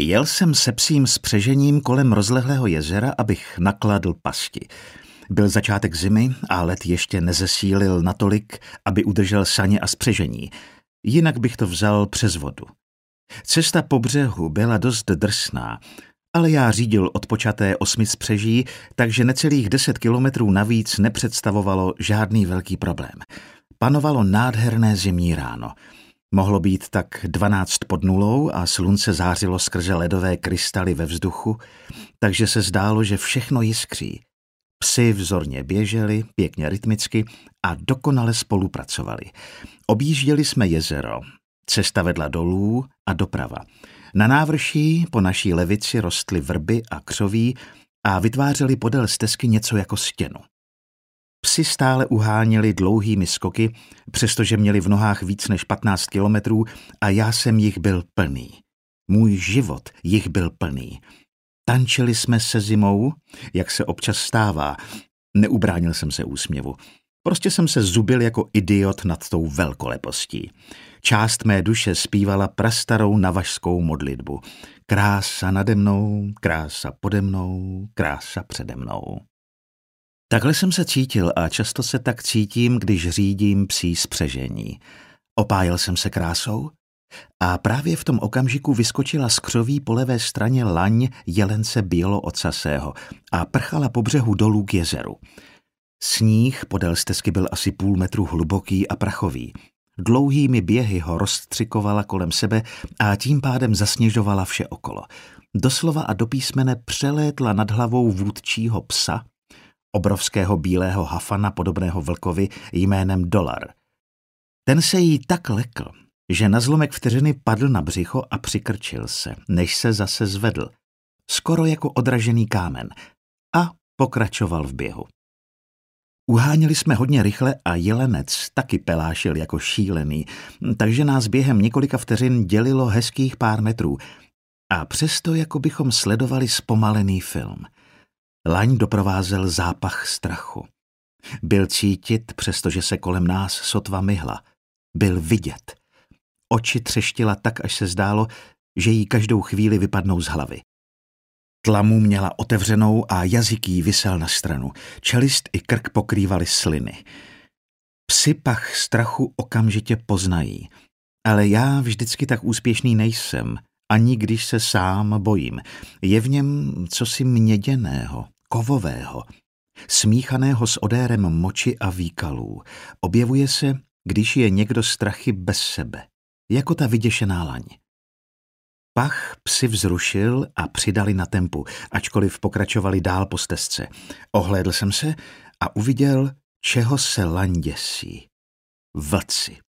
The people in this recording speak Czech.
Jel jsem se psím spřežením kolem rozlehlého jezera, abych nakladl pasti. Byl začátek zimy a led ještě nezesílil natolik, aby udržel saně a spřežení. Jinak bych to vzal přes vodu. Cesta po břehu byla dost drsná, ale já řídil odpočaté 8 spřeží, takže necelých 10 kilometrů navíc nepředstavovalo žádný velký problém. Panovalo nádherné zimní ráno. Mohlo být tak 12 pod nulou a slunce zářilo skrze ledové krystaly ve vzduchu, takže se zdálo, že všechno jiskří. Psi vzorně běželi, pěkně rytmicky a dokonale spolupracovali. Objížděli jsme jezero. Cesta vedla dolů a doprava. Na návrší po naší levici rostly vrby a křoví a vytvářely podél stezky něco jako stěnu. Psi stále uháněli dlouhými skoky, přestože měli v nohách víc než 15 kilometrů a já jsem jich byl plný. Můj život jich byl plný. Tančili jsme se zimou, jak se občas stává. Neubránil jsem se úsměvu. Prostě jsem se zubil jako idiot nad tou velkolepostí. Část mé duše zpívala prastarou navažskou modlitbu. Krása nade mnou, krása pode mnou, krása přede mnou. Takhle jsem se cítil a často se tak cítím, když řídím psí spřežení. Opájel jsem se krásou a právě v tom okamžiku vyskočila z křoví po levé straně laň jelence běloocasého a prchala po břehu dolů k jezeru. Sníh podél stezky byl asi půl metru hluboký a prachový. Dlouhými běhy ho rozstřikovala kolem sebe a tím pádem zasněžovala vše okolo. Doslova a do písmene přelétla nad hlavou vůdčího psa, obrovského bílého hafana podobného vlkovi jménem Dolar. Ten se jí tak lekl, že na zlomek vteřiny padl na břicho a přikrčil se, než se zase zvedl. Skoro jako odražený kámen. A pokračoval v běhu. Uháněli jsme hodně rychle a jelenec taky pelášil jako šílený, takže nás během několika vteřin dělilo hezkých pár metrů. A přesto jako bychom sledovali zpomalený film. Laň doprovázel zápach strachu. Byl cítit, přestože se kolem nás sotva myhla. Byl vidět. Oči třeštila tak, až se zdálo, že jí každou chvíli vypadnou z hlavy. Tlamu měla otevřenou a jazyk jí visel na stranu. Čelist i krk pokrývaly sliny. Psi pach strachu okamžitě poznají. Ale já vždycky tak úspěšný nejsem, ani když se sám bojím. Je v něm cosi měděného, kovového, smíchaného s odérem moči a výkalů. Objevuje se, když je někdo strachy bez sebe, jako ta vyděšená laň. Pach psi vzrušil a přidali na tempu, ačkoliv pokračovali dál po stezce. Ohlédl jsem se a uviděl, čeho se laň děsí. Vlci.